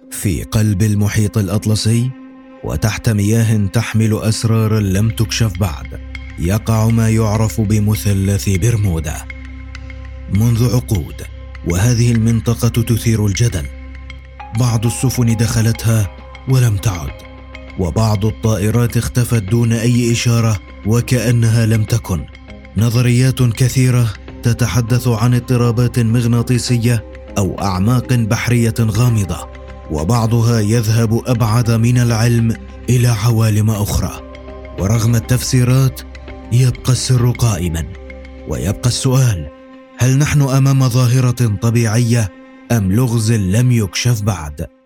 في قلب المحيط الأطلسي وتحت مياه تحمل أسرارا لم تكشف بعد، يقع ما يعرف بمثلث برمودا. منذ عقود وهذه المنطقة تثير الجدل، بعض السفن دخلتها ولم تعد، وبعض الطائرات اختفت دون أي إشارة وكأنها لم تكن. نظريات كثيرة تتحدث عن اضطرابات مغناطيسية أو أعماق بحرية غامضة، وبعضها يذهب أبعد من العلم إلى عوالم أخرى. ورغم التفسيرات يبقى السر قائما، ويبقى السؤال: هل نحن أمام ظاهرة طبيعية أم لغز لم يكشف بعد؟